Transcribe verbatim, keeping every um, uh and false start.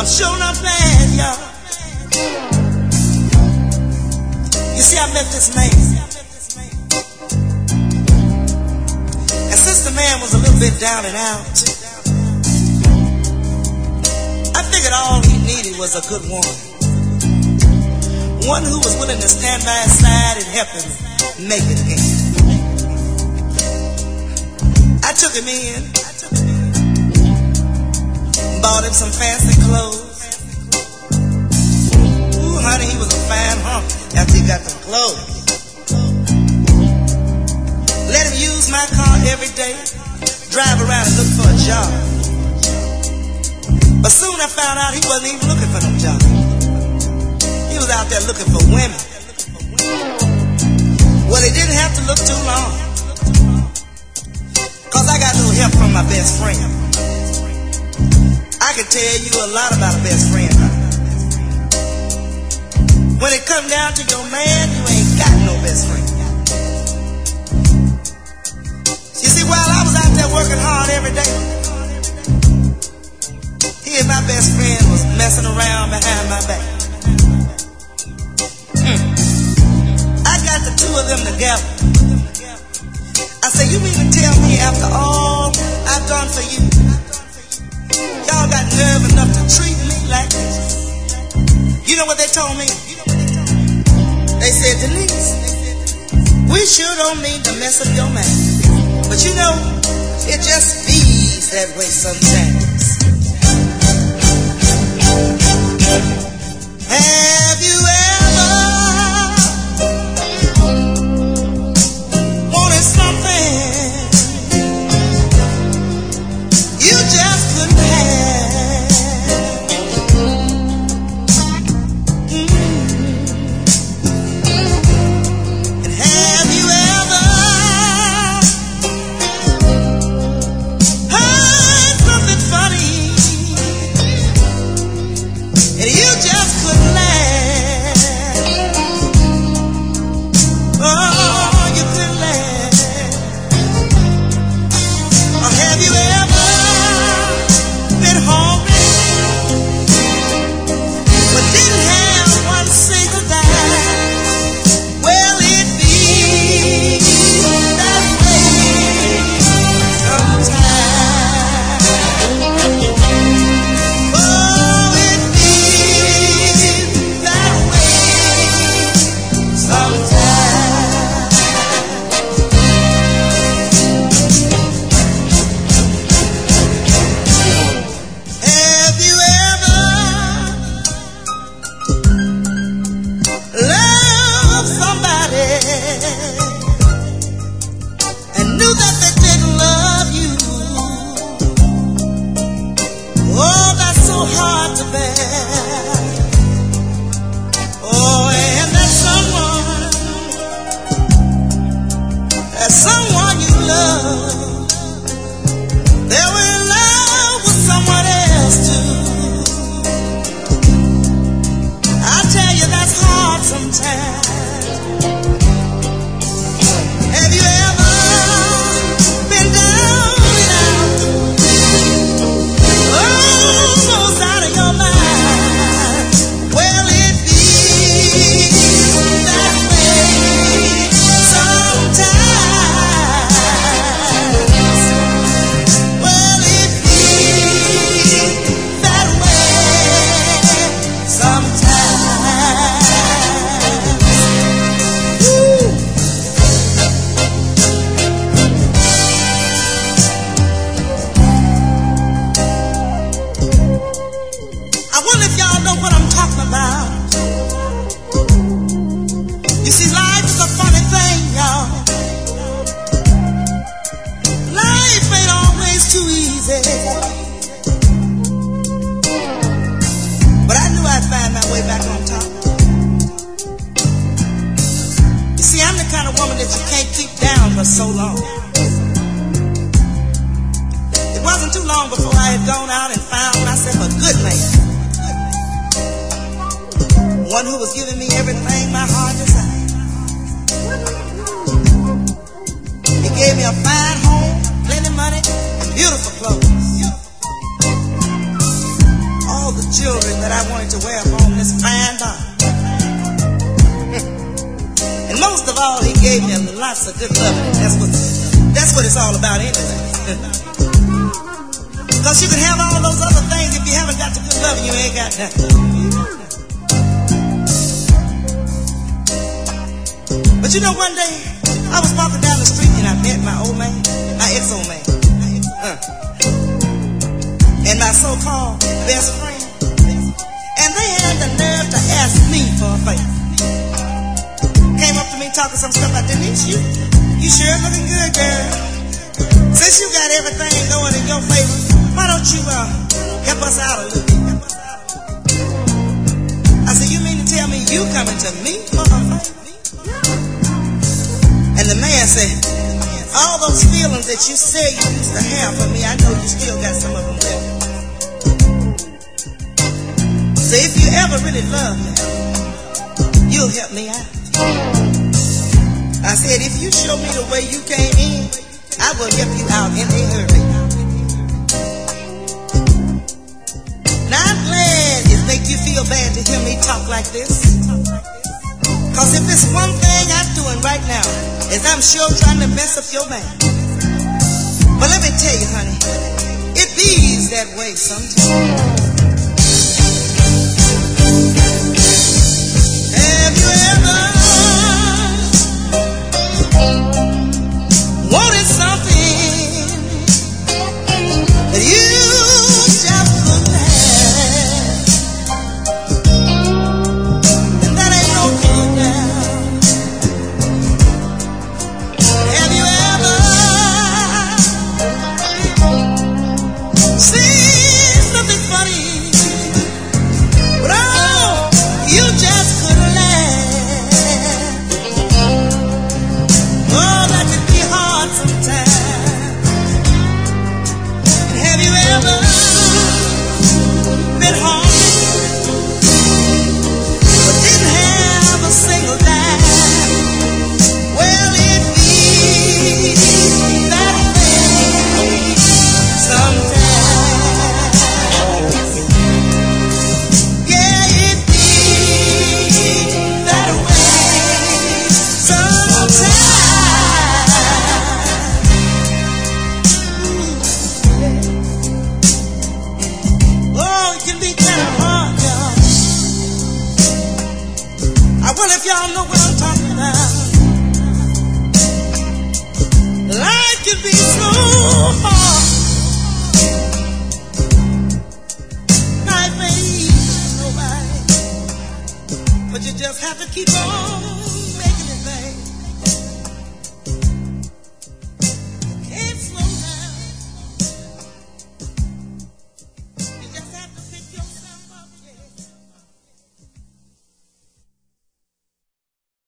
sure not bad, y'all. You see, I met this man, and since the man was a little bit down and out, I figured all he needed was a good woman, one who was willing to stand by his side and help him make it again. I took him in, bought him some fancy clothes. Ooh, honey, he was a fine hunk after he got the clothes. Let him use my car every day, drive around and look for a job. But soon I found out he wasn't even looking for no job. He was out there looking for women. Well, he didn't have to look too long, cause I got a little help from my best friend. I can tell you a lot about a best friend. When it come down to your man, you ain't got no best friend. You see, while I was out there working hard every day, he and my best friend was messing around behind my back. Mm. I got the two of them together. I said, you mean to tell me after all I've done for you, y'all got nerve enough to treat me like this? You know what they told me? They said, Denise, we sure don't mean to mess up your mind, but you know, it just feels that way sometimes. Have you ever wanted something you just couldn't have? Mm-hmm. And have you ever heard something funny and you just couldn't laugh? Oh, you couldn't laugh. Or have you ever been hungry but didn't have one single dime? Well, it feels that way sometimes. Oh, it feels that way sometimes. Have you ever loved somebody and knew that they didn't love you? Oh, that's so hard to bear. Oh, and that someone, that someone you love, they were in love with someone else too. I tell you, that's hard sometimes. Have you ever been down and out, almost out of your mind? Well, it feels that way sometimes. Well, it feels that way sometimes. Woo. I wonder if y'all know what I'm talking about. You see, life is a funny thing, y'all. Life ain't always too easy, but I knew I'd find my way back on top. You see, I'm the kind of woman that you can't keep down for so long. It wasn't too long before I had gone out and found myself a good man, one who was giving me everything my heart desired. He gave me a fine home, plenty of money, and beautiful clothes. All the jewelry lots of good loving. That's what, that's what it's all about anyway. Because you can have all those other things. If you haven't got the good loving, you ain't got nothing. But you know, one day, I was walking down the street and I met my old man, my ex-old man, uh, and my so-called best friend. And they had the nerve to ask me for a favor. Came up to me talking some stuff. I said, Denise, you, you sure looking good, girl. Since you got everything going in your favor, why don't you uh, help us out a little bit? I said, you mean to tell me you coming to me for a favor? And the man said, all those feelings that you said you used to have for me, I know you still got some of them left. So if you ever really love me, you'll help me out. I said, if you show me the way you came in, I will help you out in a hurry. Now I'm glad it make you feel bad to hear me talk like this. Cause if it's one thing I'm doing right now, is I'm sure trying to mess up your man. But let me tell you, honey, it bees that way sometimes. Have you ever wanted something that you just couldn't have? And that ain't no good now. Have you ever seen something funny? But oh, you just couldn't laugh. Oh, that can be hard sometimes. And have you ever been home but didn't have a single dime? Well, it feels that way sometimes. Yeah, it feels that way sometimes. Oh, it can be kind of hard, y'all. I wonder if y'all know what I'm talking about. Life can be so hard. Life ain't easy for nobody. But you just have to keep on